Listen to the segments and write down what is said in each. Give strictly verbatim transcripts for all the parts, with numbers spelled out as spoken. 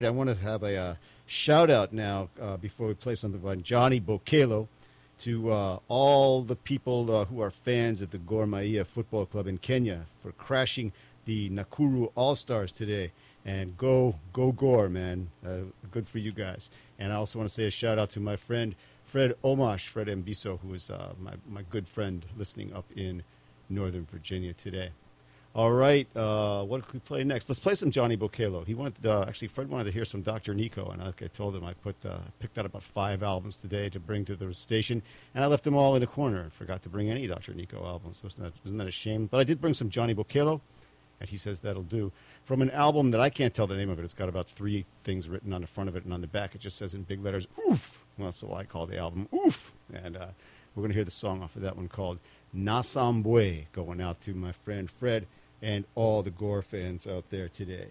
I want to have a uh, shout out now uh, before we play something by Johnny Bokelo to uh, all the people uh, who are fans of the Gor Mahia Football Club in Kenya for crashing the Nakuru All-Stars today. And go, go Gor, man. Uh, good for you guys. And I also want to say a shout out to my friend Fred Omash, Fred Mbiso, who is uh, my, my good friend listening up in Northern Virginia today. All right, uh, what can we play next? Let's play some Johnny Bokelo. He wanted to, uh, actually, Fred wanted to hear some Doctor Nico, and like I told him, I put uh, picked out about five albums today to bring to the station, and I left them all in a corner and forgot to bring any Doctor Nico albums. So isn't that, isn't that a shame? But I did bring some Johnny Bokelo, and he says that'll do. From an album that I can't tell the name of it. It's got about three things written on the front of it, and on the back it just says in big letters, Oof! Well, so I call the album Oof! And uh, we're going to hear the song off of that one called Nasambwe, going out to my friend Fred and all the Gor fans out there today.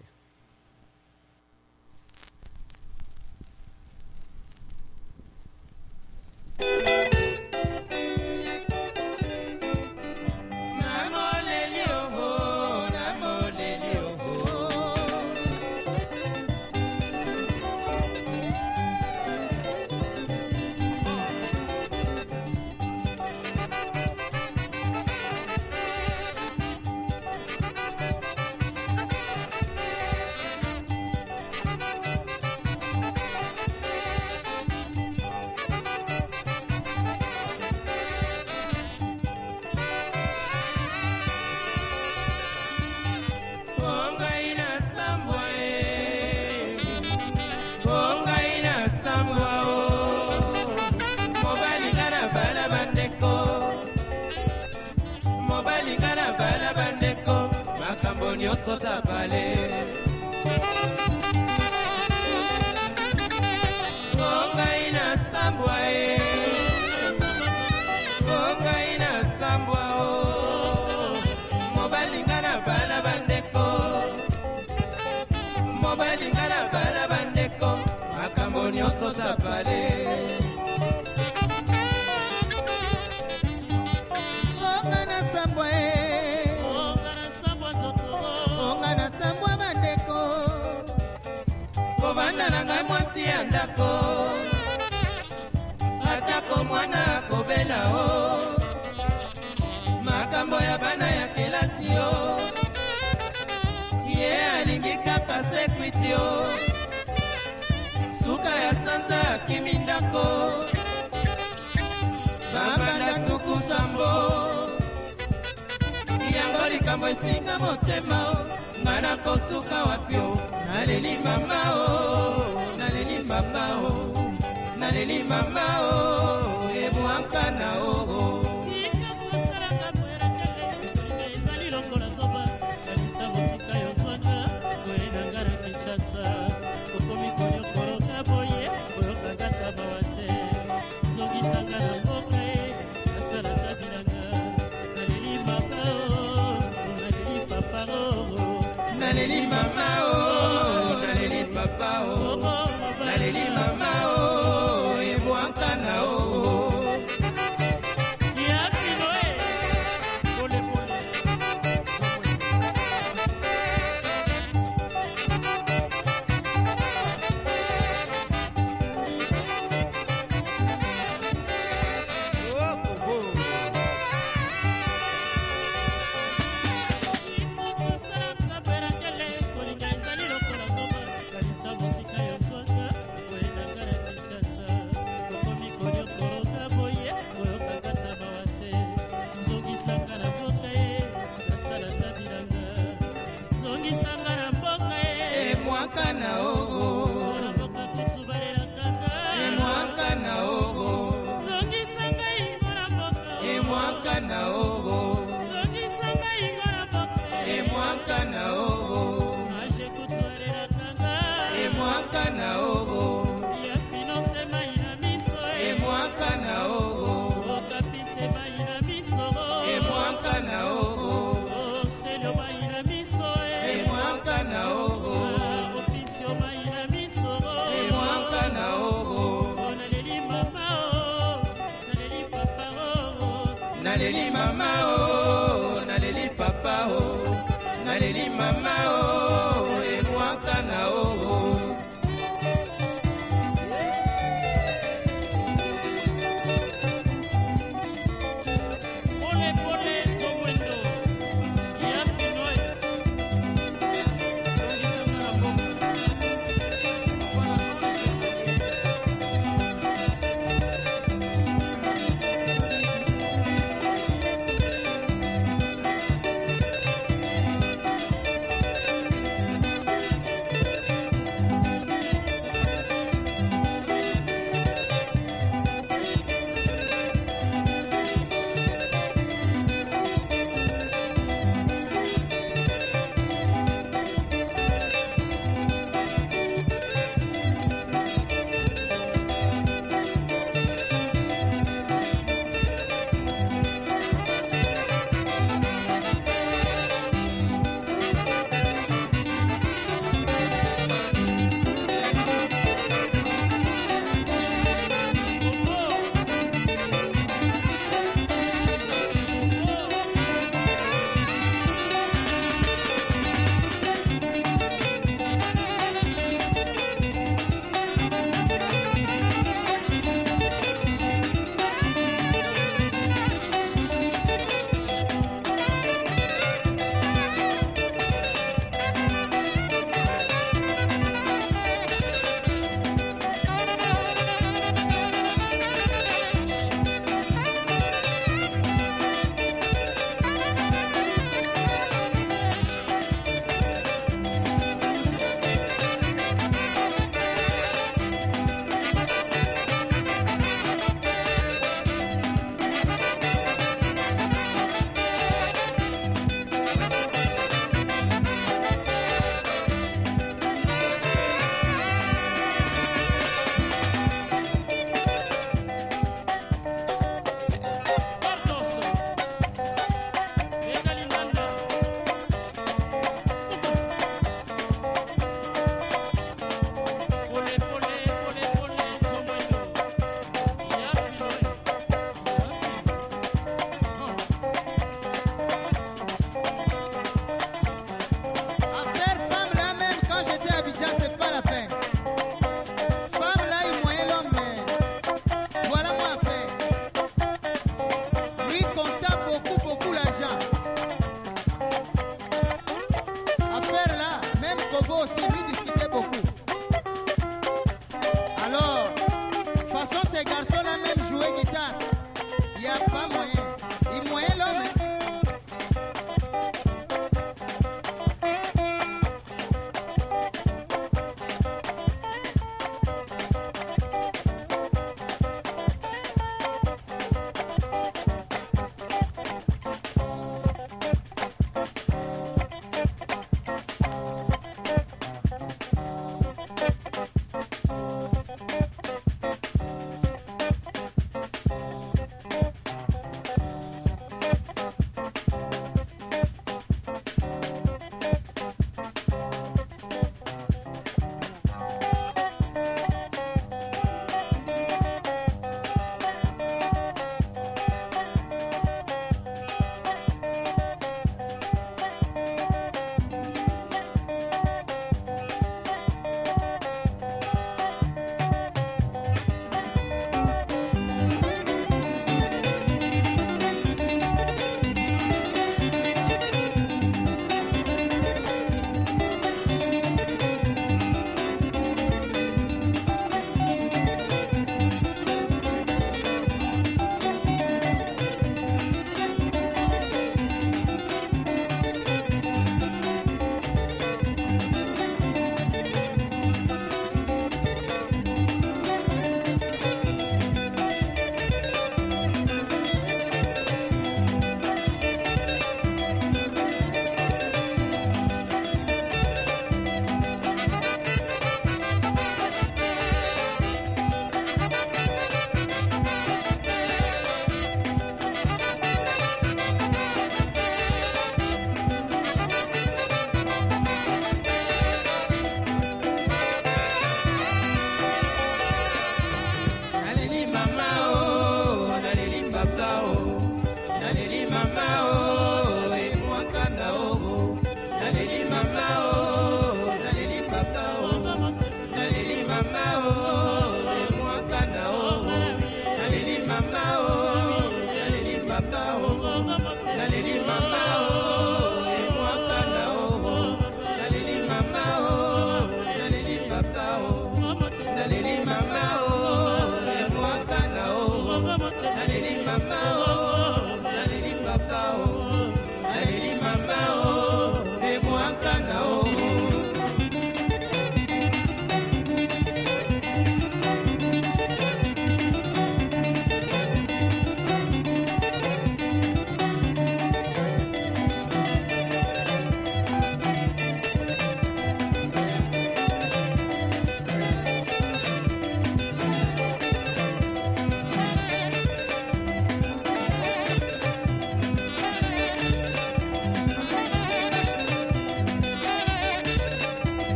Sota pale Konga ina sambwa e Konga ina sambwa o Mobali ngana bala bandeko Mobali ngana bala bandeko Makambo nyonso tapale Nanga mwasi andako Atako mwana kobela o Makambo ya bana ya kelasi o Ye alingi kaka sekwiti o Suka ya sanza kimindako Babanda tukusambo Yango likambo esinga motema o Ngana kosuka wapyo Naleli mama o, naleli mama o, naleli mama o, e mwanka na o. Tika kusalanga mwera kele, kuringa isali longo na soba, kanisa musika yoswanga, kwena ngara kichasa, kukomi konyo koroka boye, koroka gata bawate, zongi sanga na mboka e, asala tabinanga, naleli mama o, naleli papa o, naleli mama o. Papa oh, naleli mama oh, e mwanka na oh. Ya fino eh, pole pole. Naleli mama oh, naleli papa oh, naleli mama oh, e mwaka na oh.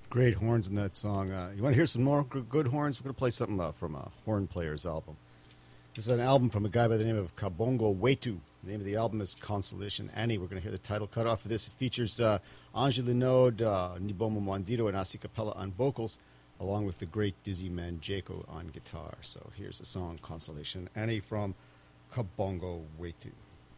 Great horns in that song. Uh, you want to hear some more good horns? We're going to play something uh, from a Horn Players album. This is an album from a guy by the name of Kabongo Wetu. The name of the album is Consolation Annie. We're going to hear the title cut off of this. It features uh, Ange Linode, uh, Nibomo Mwandiro, and Asi Capella on vocals, along with the great Dizzy Manjeko on guitar. So here's the song Consolation Annie from Kabongo Wetu.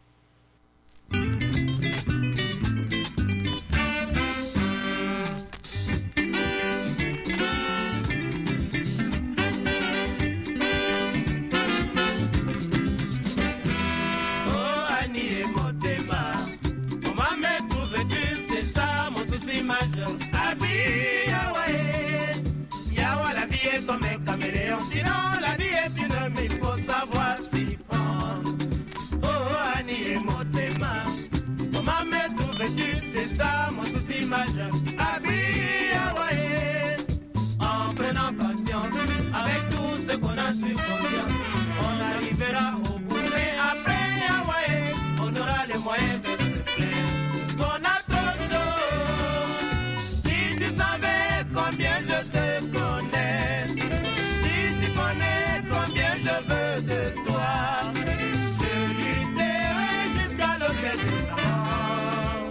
Comme un caméléon, sinon la vie est une mais il faut savoir s'y prendre. Oh Annie et Motema, comment me trouves-tu? C'est ça mon souci majeur. Habillé Hawaï, en prenant patience avec tout ce qu'on a sur conscience, on arrivera au bout. Mais après Hawaï, on aura les moyens de se plaindre. On a trop chaud. Si tu savais combien je te connais. Je veux de toi, je lutterai jusqu'à l'autel de sa mort.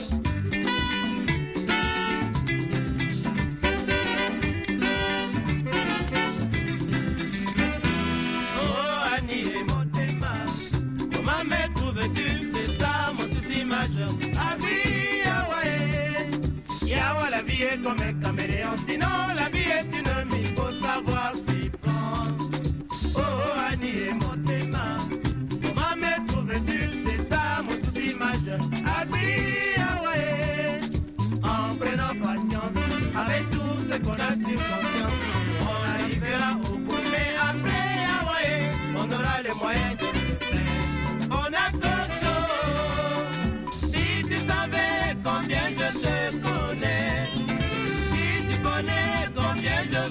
Oh Annie et Motema, comment me trouves-tu? C'est ça mon souci majeur. Habillé Hawaï, Yawa la vie est comme un caméléon, sinon la vie est une mine, il faut savoir s'y prendre. Oh Annie et Motema, comment me trouves-tu? C'est ça mon souci majeur. Habillé Hawaï, en prenant patience avec tout ce qu'on a sur conscience, on arrivera au bout. Mais après Hawaï, on aura les moyens de se plaindre. On a trop chaud. Si tu savais combien je te connais, si tu connais combien je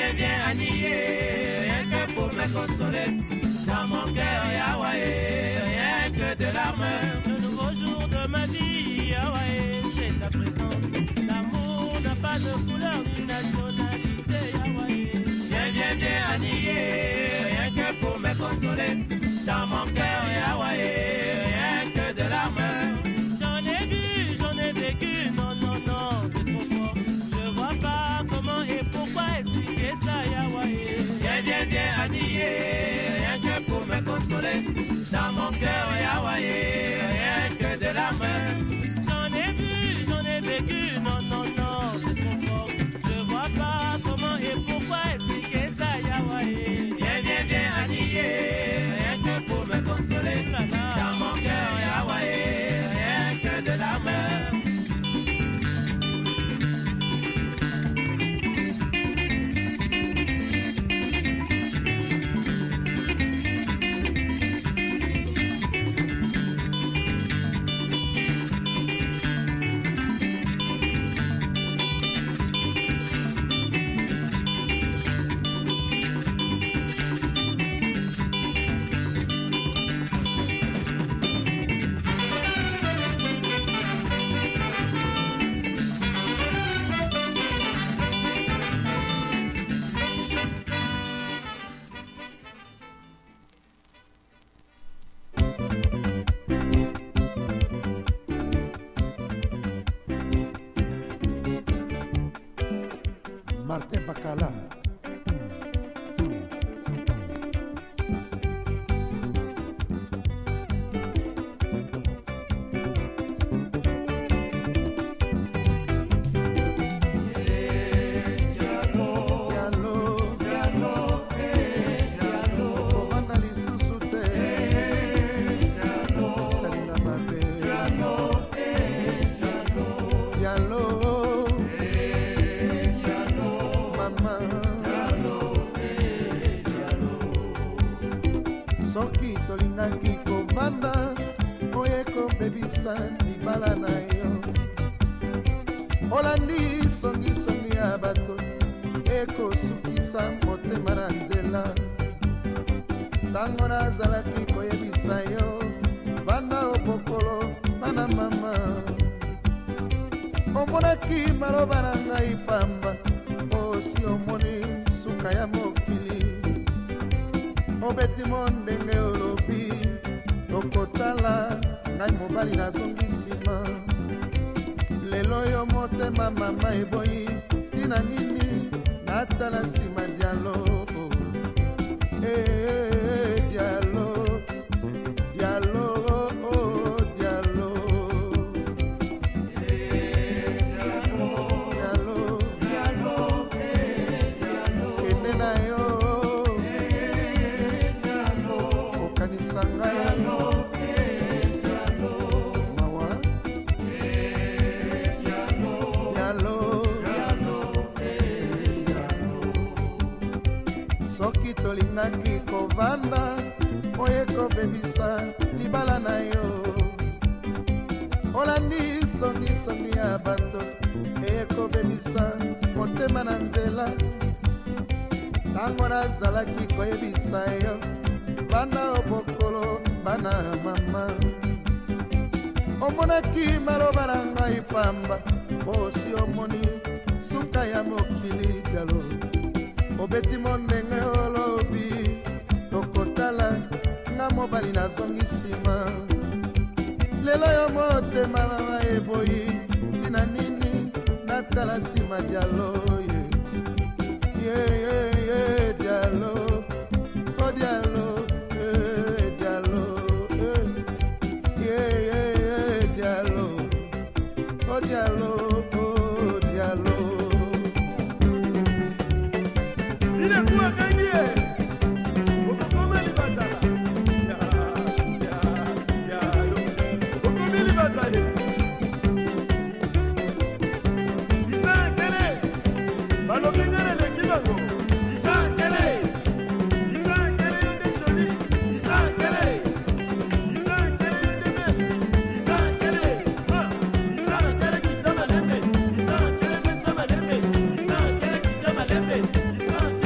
viens, viens, Annie, rien que pour me consoler. Dans mon cœur, Yahweh, rien que de larmes. Le nouveau jour de ma vie, Yahweh, c'est ta présence. L'amour n'a pas de couleur ni nationalité, Yahweh. Viens, viens, viens, Annie, rien que pour me consoler. Dans mon cœur, Yahweh, rien que de larmes. J'en ai vu, j'en ai vécu, non, non, non, c'est trop fort. Je vois pas comment et pourquoi expliquer ça, Yahweh. Viens, viens, viens, Annie, rien que pour me consoler. Dans mon cœur, Yahweh, rien que de larmes. J'en ai vu, j'en ai vécu, non, non, non, c'est trop fort. Je vois pas comment et pourquoi expliquer ça, Yahweh. Viens, viens, viens, Annie, rien que pour me consoler. Dans mon cœur, Yahweh, rien que de larmes. Martin Bacala. Soki tolingaki kovanda oye kobebisa libala na yo olandi songisongi ya bato ekosukisa motema na nzela ntango nazalaki koyebisa yo vanda obokolo bana mama omonaki maloba na ngai pamba osi omoni suka ya mokili obeti mondenge olobi tokotala ngai mobali nazongi nsima lelo yo motema mama eboyi tina nini natala nsima dialo eh, dialo dialo oh, dialo eh, dialo dialo dialo eh, dialo kende na yo sanga yalo yalo mawa yalo yalo yalo yalo soki tolingaki kovanda oye kobebisa libala na yo olandi songisongi ya bato eye kobebisa motema na nzela ntango nazalaki koyebisa yo banda obokolo bana mama omonaki maloba na ngai pamba osi omoni suka ya mokili dialo obeti mondenge olobi tokotala nga mobali nazongi nsima lelo yo motema mama eboyi tina nini natala nsima dialo ye ye ye dialo o dialo dialo, oh dialo. Il est pour gagner. Comment il va là? Ya, ya, dialo. Comment il va là? Isa kele. Balobina le kibango. Isa kele. Isa kele yonde choli. Isa kele. Isa kele yonde me. Isa kele. Ah. Isa kele kitama lembe. Isa kele mesama lembe. Isa kele kitama lembe. Isa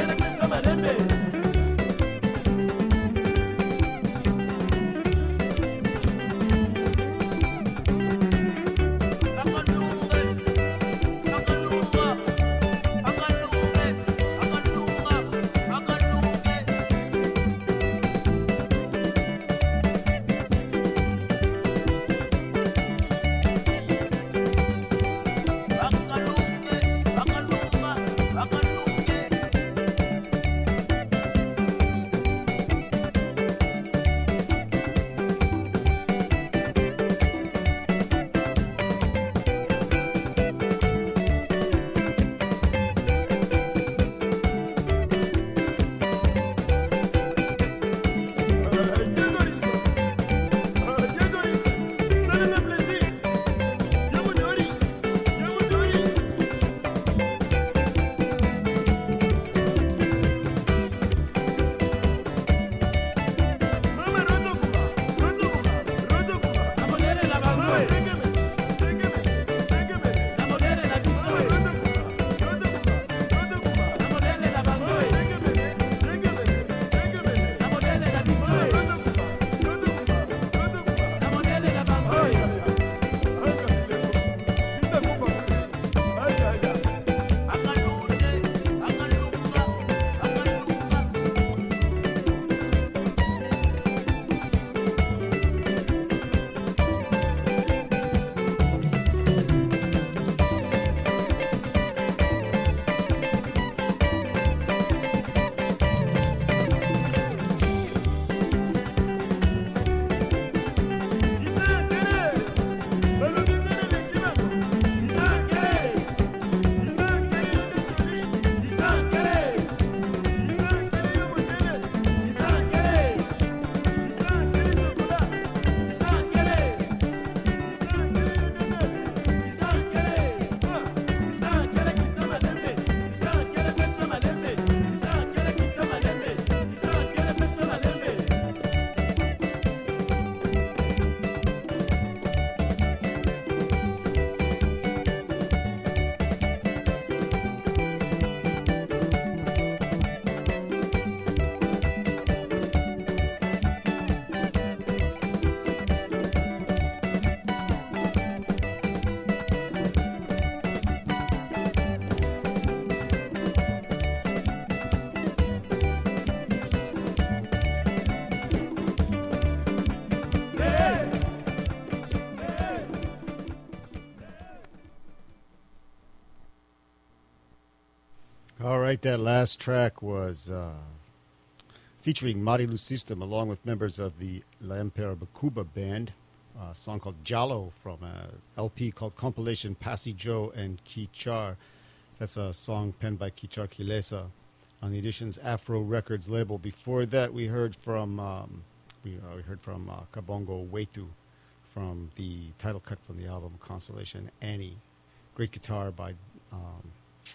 right, that last track was uh, featuring Marilu System along with members of the La Empera Bakuba band. A song called Jalo from an L P called Compilation Pasi Joe and Kichar. That's a song penned by Kichar Kilesa on the Editions Afro Records label. Before that, we heard from um, we, uh, we heard from uh, Kabongo Wetu from the title cut from the album Constellation Annie. Great guitar by. Um,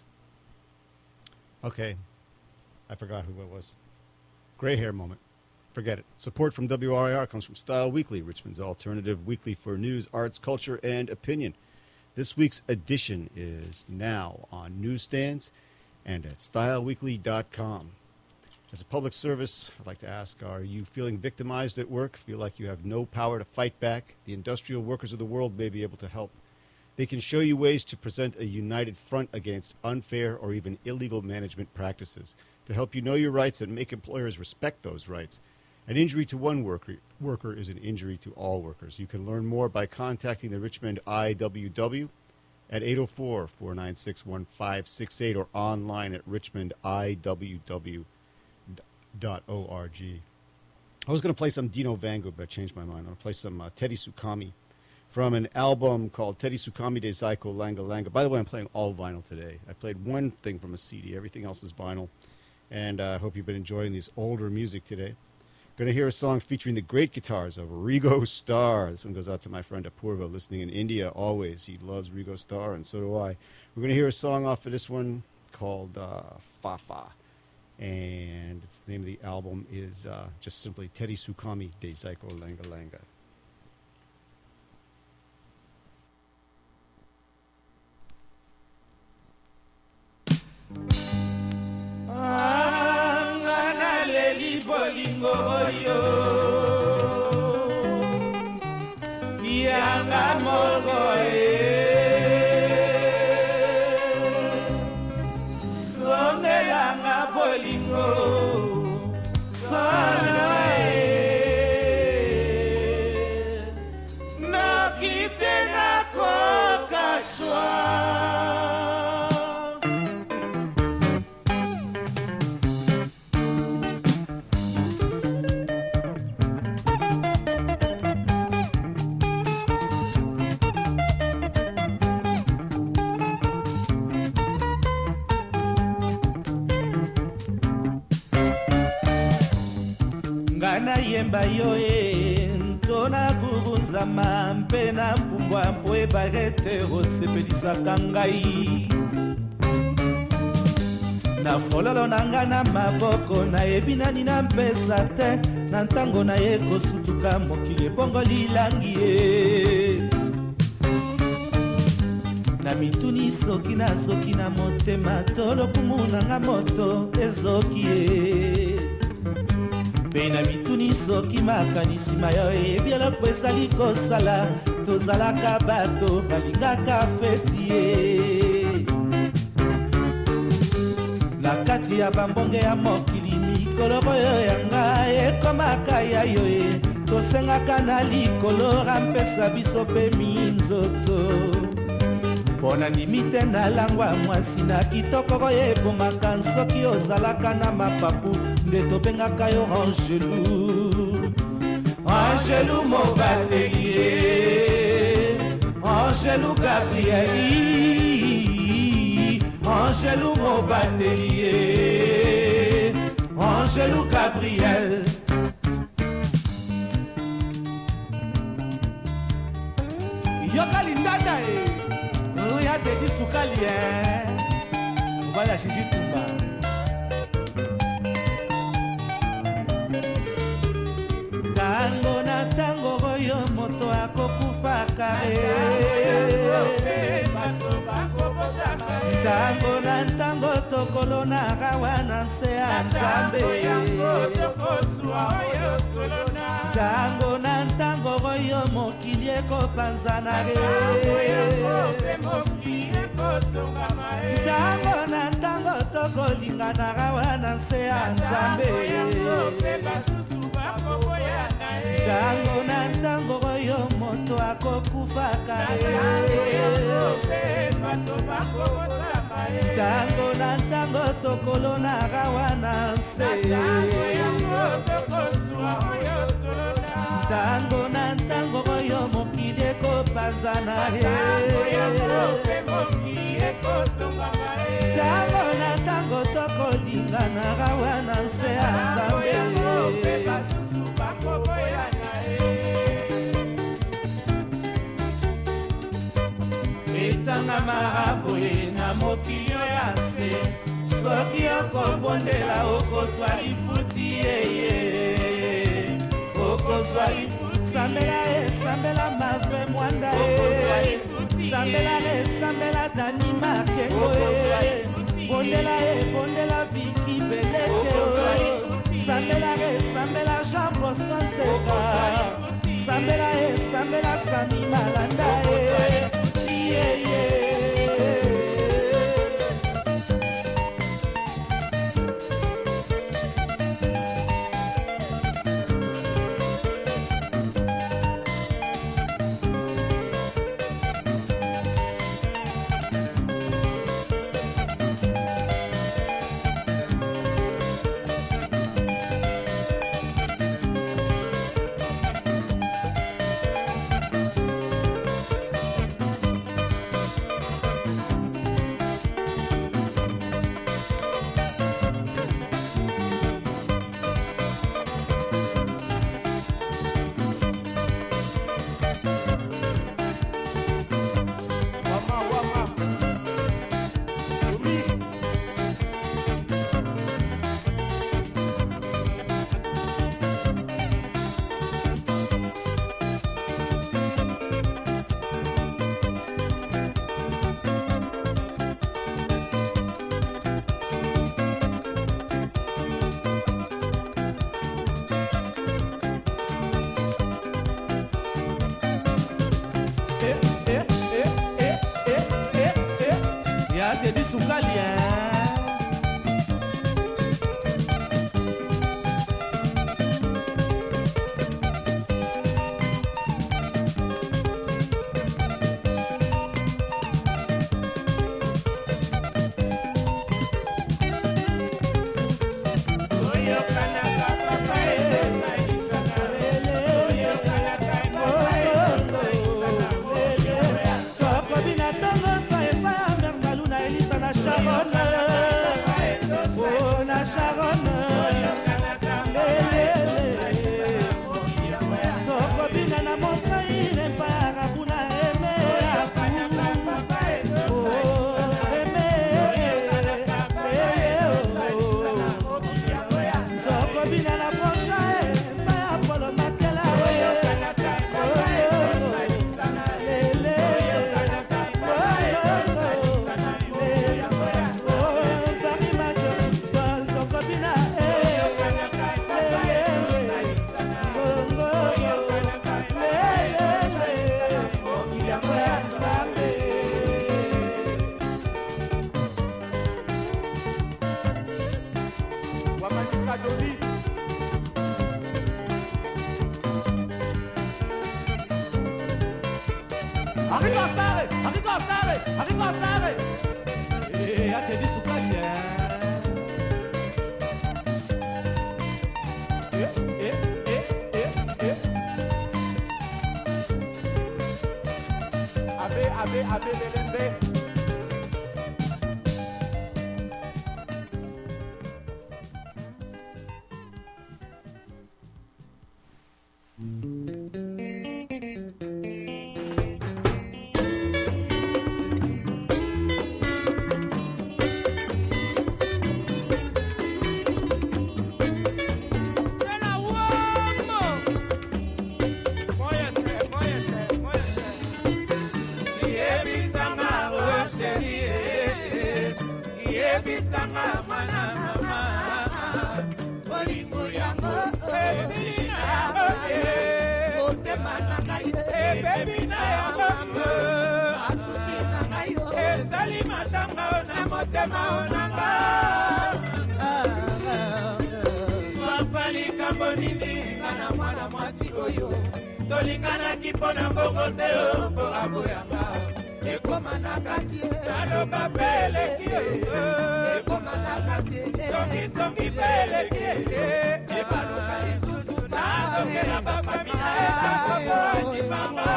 okay, I forgot who it was. Gray hair moment. Forget it. Support from W R I R comes from Style Weekly, Richmond's alternative weekly for news, arts, culture, and opinion. This week's edition is now on newsstands and at style weekly dot com. As a public service, I'd like to ask, are you feeling victimized at work? Feel like you have no power to fight back? The industrial workers of the world may be able to help. They can show you ways to present a united front against unfair or even illegal management practices to help you know your rights and make employers respect those rights. An injury to one worker, worker is an injury to all workers. You can learn more by contacting the Richmond I W W at eight oh four, four nine six, one five six eight or online at richmond I W W dot org. I was going to play some Dino Vango, but I changed my mind. I'm going to play some uh, Teddy Sukami from an album called Teddy Sukami de Zaiko Langa Langa. By the way, I'm playing all vinyl today. I played one thing from a C D. Everything else is vinyl. And I uh, hope you've been enjoying this older music today. Going to hear a song featuring the great guitars of Rigo Starr. This one goes out to my friend Apurva, listening in India always. He loves Rigo Starr, and so do I. We're going to hear a song off of this one called uh, Fafa. And it's, the name of the album is uh, just simply Teddy Sukami de Zaiko Langa Langa. Bolingo oyo yanga mogo e songelanga bolingo solo e nokite nako kashwa. Na yemba yo e ntona kugunzama mpe na mpumbwa mpo ebagete osepelisaka ngai na fololo na nga na maboko nayebi nani na mpesa te na ntango na ye kosutuka mokili ebongo lilangi ye na mituni soki na soki na motema tolokumu na nga moto ezoki ye mpe na mituni soki makanisi mayo eyebi eloko ezali kosala tozalaka bato balingaka feti ye na kati ya bambonge ya mokili mikolo oyo yanga ekomaka ya yo e tosengaka na likolo rampesa biso mpe minzoto mpona ndimi te nalangwa mwasi na kitoko oyo ebomaka soki ozalaka na mapapu nde tobengaka yo Angelou Angelou mobateli ye Angelou Gabrieli Angelou mobateli ye Angelou Gabriel. Yokali ndanda e Oya Teddy Sukali eh Voilà Chichi Tumba. Tango na tango oyo moto akokufaka e tango na tango tokolo na gawa na nse ya Nzambe tango na tango oyo mokili ekopanzana e tango na tango tokolingana gawa na nse ya Nzambe Tango na tango oyo moto akokufaka tango na tango tokolonaka wana nse tango na tango oyo mokili ekopanzana tango na tango tokolinganaka wana nse ya Nzambe etanga maraboye na mokili ya se soki okobondela okozwa lifuti yeye okozwa lifuti sambela e sambela mave mwanda e sambela e sambela dani makengo e bondela e bondela viki beleke sambela e sambela Jean Bosco Nseka sambela e sambela Sami Malanda e yeah, yeah. Wafalika likambo nini kana mwana mwasi oyo tolinganaki mpo na mbongo te mpo aboyanga ekoma na kati naloba mpe eleki ekoma na kati songisongi mpe eleki ebaluka lisusu nazokela bafamila ekakoko andimanga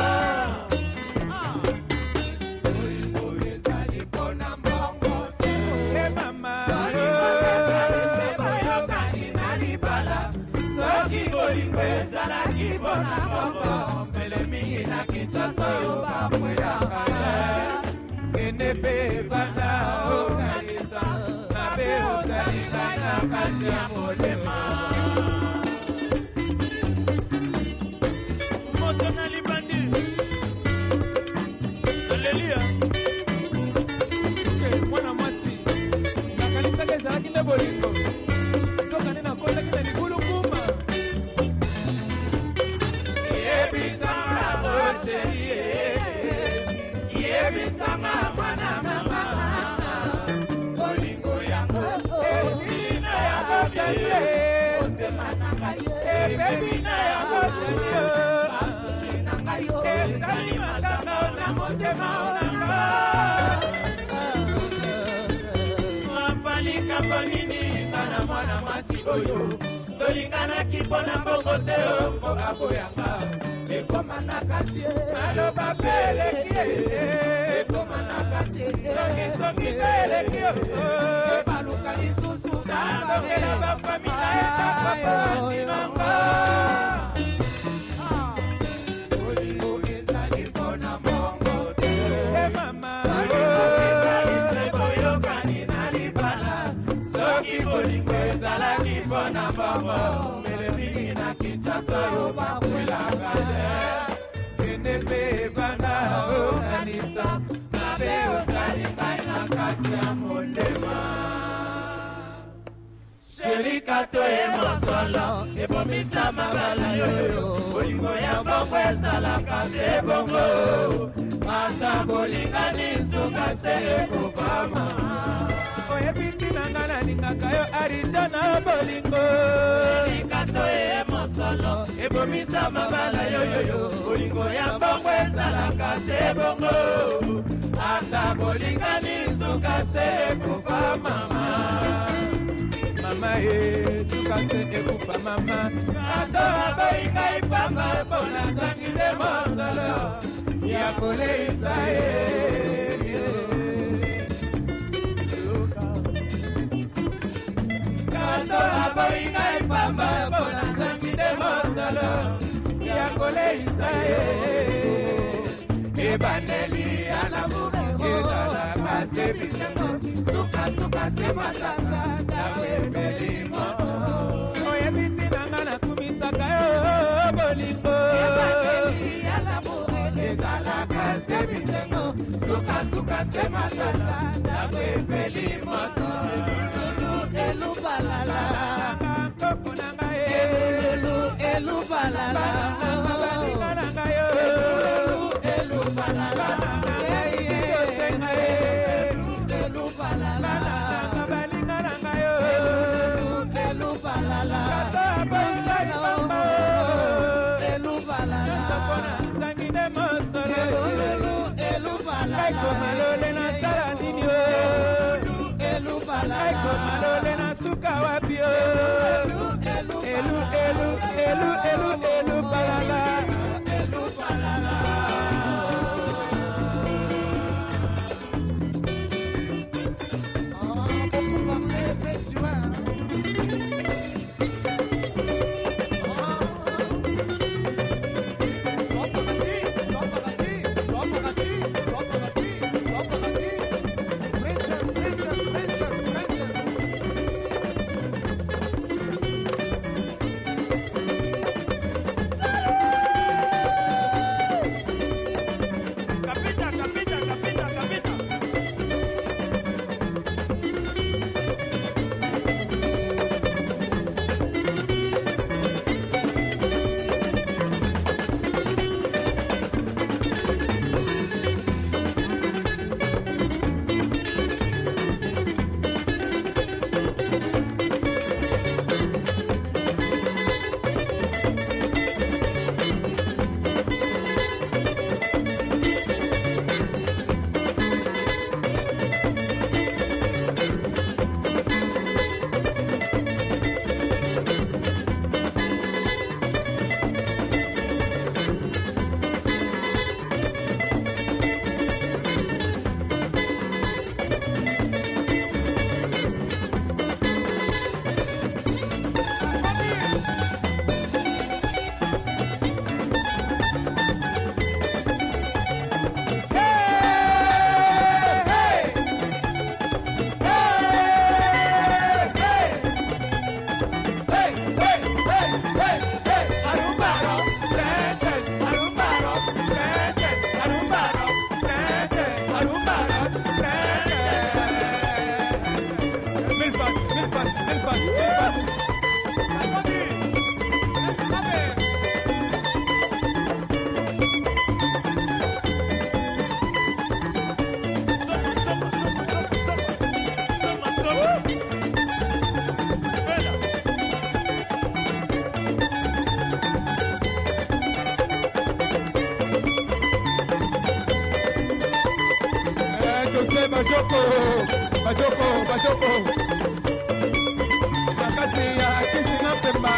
Bolingo ezalaki bona moko mbele mingi na Kinshasa yo bapwelaka kende mpe banda okanisa mabe osalika na kati ya motema moto na libandi aleluya soke mwana mwasi nakanisaka ezalaki nde bolingo sokane nakondaki na likulu kuma Yebisama mwana mama bolingo yango esina yango tete otemanaka ye ebebina yango tete asusi nanga yo esali makanga na motema onanga mafalika bonini kana mwana mwasi oyo tolinganaki mpona mbongo te mpo aboyanga ekoma na kati maloba mpe eleki ekoma na kati songisongi mpe eleki ebaluka lisusu nazokela bafamila ekakoko andimanga bolingo ezali mpona mbongo te emama bolingo ezali se boyokani na libala soki bolingo ezalaki mpona mbongo mbele mingi na Kinshasa yo bakwelaka kende mpe banda okanisa mabe osali ngai na kati ya motema serikato emosolo ebomisa mabala yoyo bolingo ya mbongo ezalaka se bongo ata bolingani nsuka se ekofama oyebiti nanga nalingaka yo arija na bolingo serikato emosolo ebomisa mabala yoyoyo bolingo ya mbongo ezalaka se bongo ata bolingani nsuka se ekufa mama mama ye suka se ekufa mama ato aboyinga ipamba mpona zangile mosolo ya koleisa ye Katora boinga ipamba bona zangide mosalo ya koleisa ye ebandeli ala mure ala kase bisengo suka suka se matanga na bebelimo oye biti nanga na kumisaka yo bolingo ebandeli ala mure ala kase bisengo suka suka se matanga na bebelimo Elu balala, elu elu balala, elu elu balala, elu balala, elu balala, elu balala, elu balala, elu elu elu elu elu elu bajoko bajoko bajoko nakati ya kisina pemba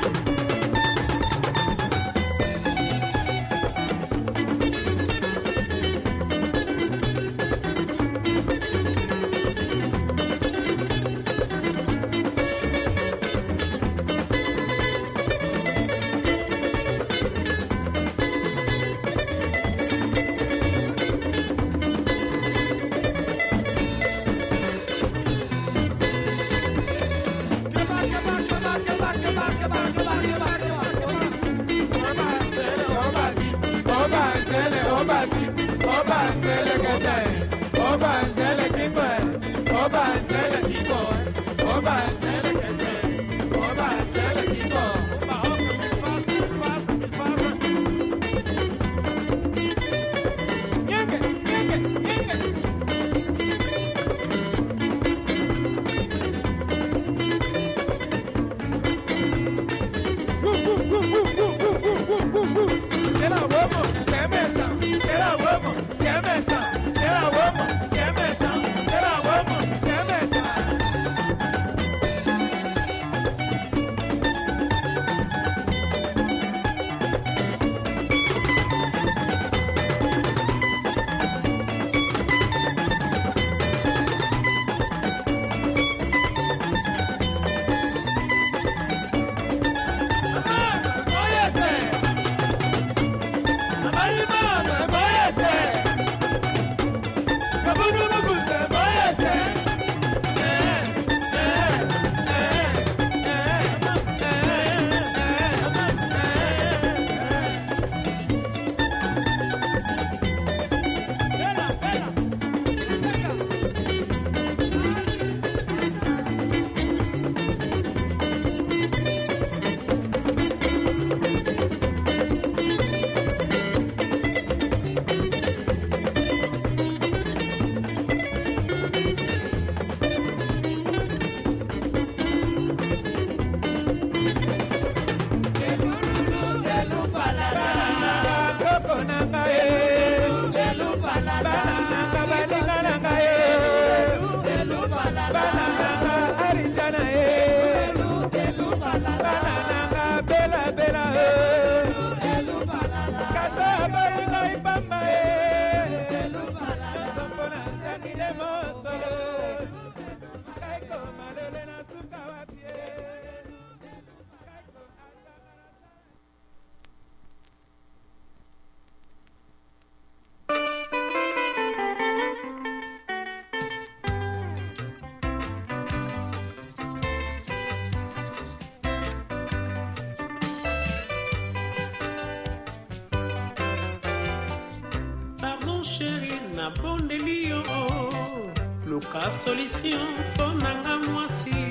luka solution mpo nanga mwasi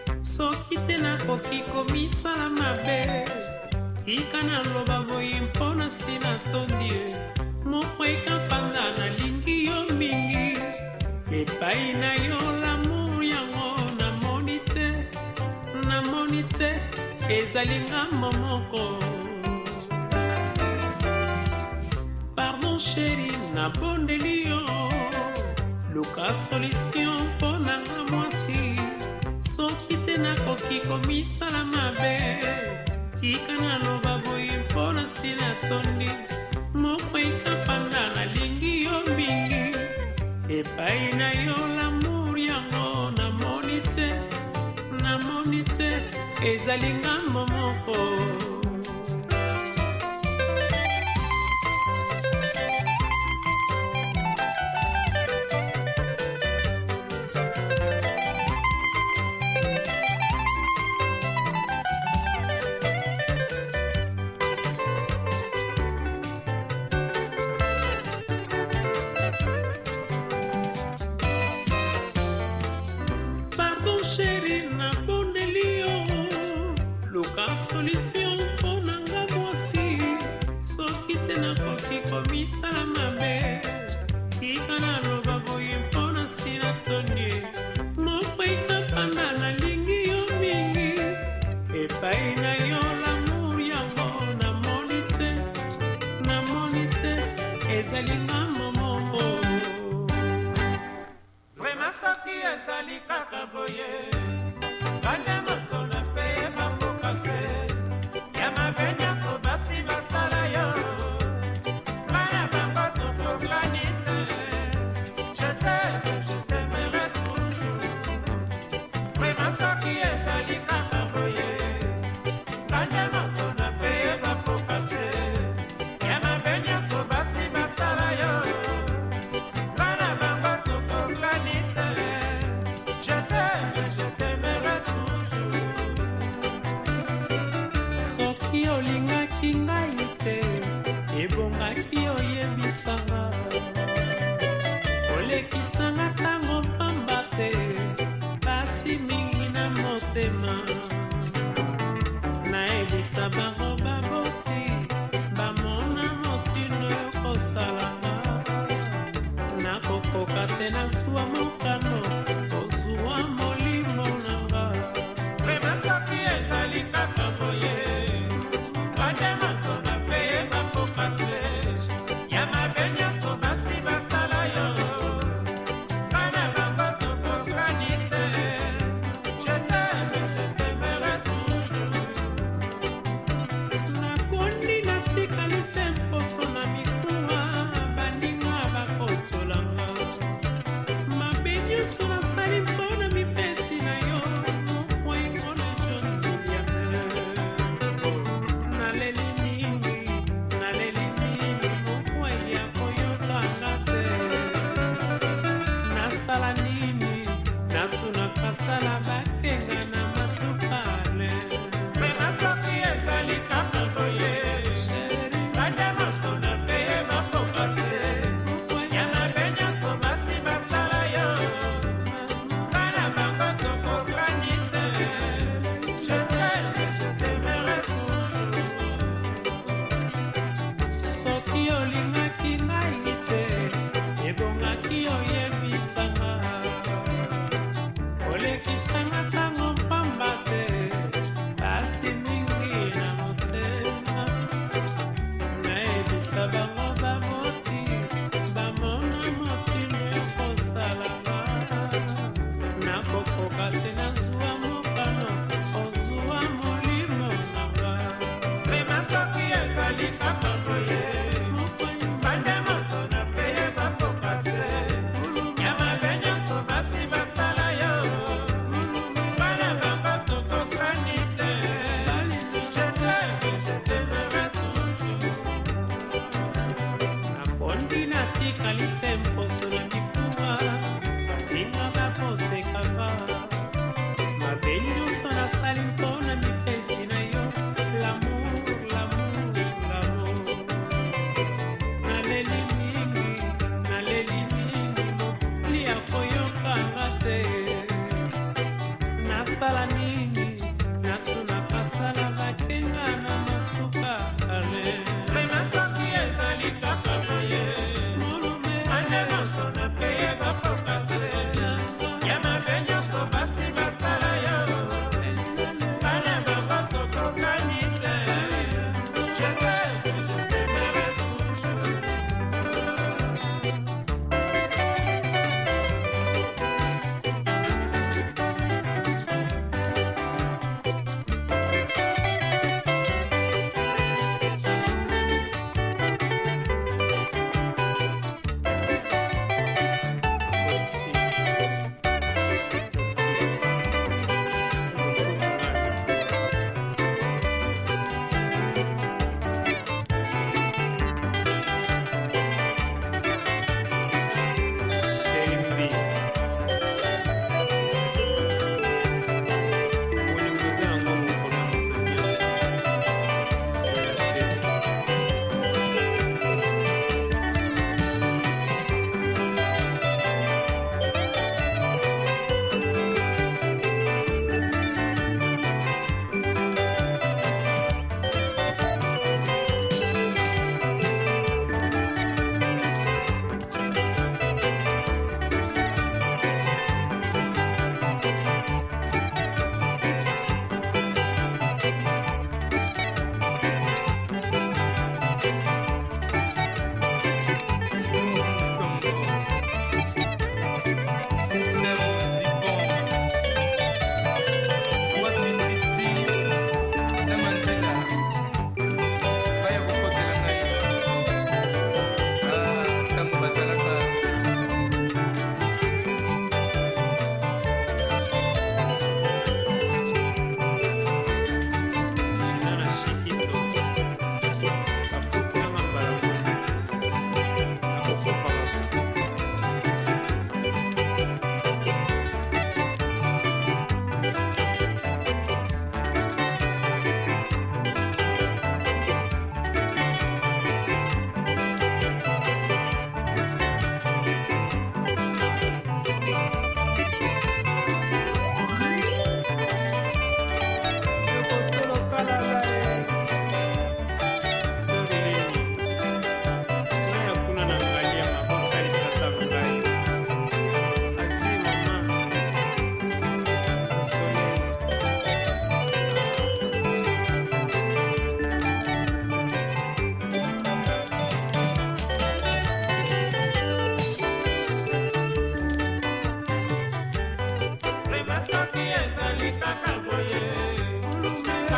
soki te nakoki komisala mabe tika naloba boye mpo na sina tondi moko ekampanga nalingi yo mingi epai na yo lamour yango namoni te namoni te ezali ngambo moko pardon chéri nabondeli yo luka solution mpo nanga mwasi soki te nakoki komisala mabe tika naloba boye mpo na sina tondi moko ekapanda nalingi yo mingi epai na yo lamour yango namoni te namoni te ezali ngambo moko solution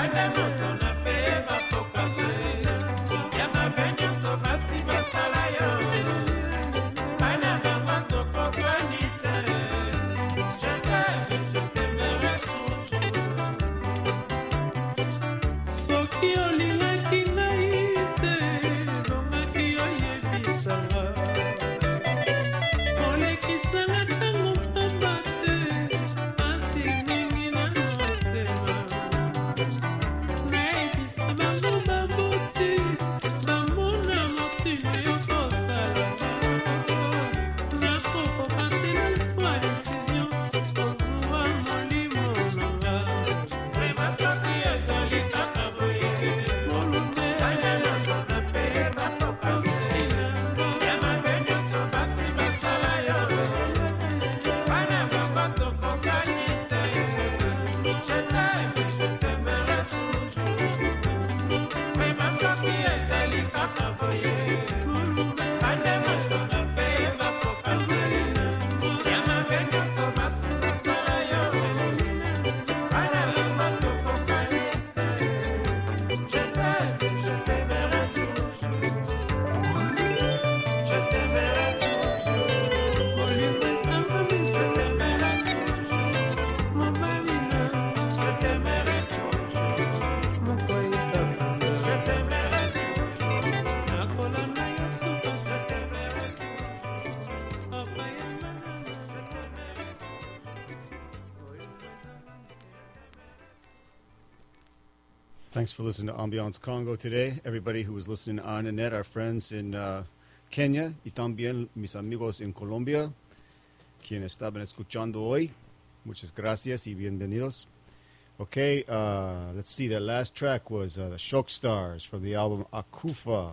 Thanks for listening to Ambiance Congo today. Everybody who was listening on the net, our friends in uh, Kenya, y también mis amigos en Colombia, quienes estaban escuchando hoy. Muchas gracias y bienvenidos. Okay, uh, let's see. The last track was uh, the Shock Stars from the album Akufa,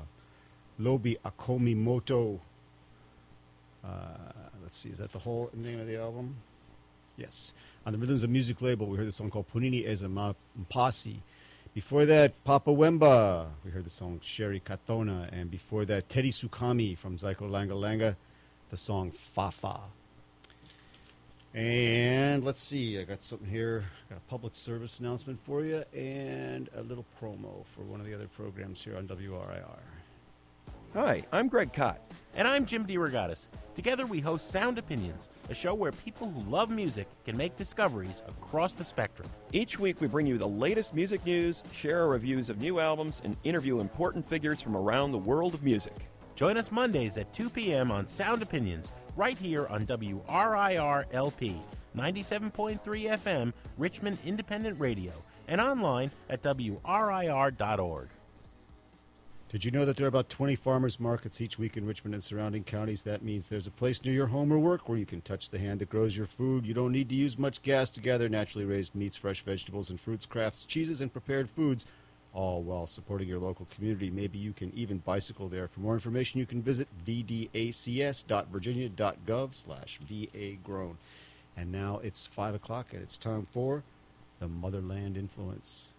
Lobi Akomimoto. Uh, let's see, is that the whole name of the album? Yes. On the Rhythms of Music label, we heard the song called Punini Eza Mpasi. Before that, Papa Wemba. We heard the song Sherry Katona. And before that, Teddy Sukami from Zyko Langa Langa, the song Fafa. And let's see, I got something here. I got a public service announcement for you and a little promo for one of the other programs here on W R I R. Hi, I'm Greg Kot. And I'm Jim DeRogatis. Together we host Sound Opinions, a show where people who love music can make discoveries across the spectrum. Each week we bring you the latest music news, share reviews of new albums, and interview important figures from around the world of music. Join us Mondays at two p.m. on Sound Opinions, right here on W R I R L P, ninety-seven point three F M, Richmond Independent Radio, and online at W R I R dot org. Did you know that there are about twenty farmers markets each week in Richmond and surrounding counties? That means there's a place near your home or work where you can touch the hand that grows your food. You don't need to use much gas to gather naturally raised meats, fresh vegetables and fruits, crafts, cheeses, and prepared foods, all while supporting your local community. Maybe you can even bicycle there. For more information, you can visit v d a c s dot virginia dot gov slash v a grown. And now it's five o'clock, and it's time for the Motherland Influence.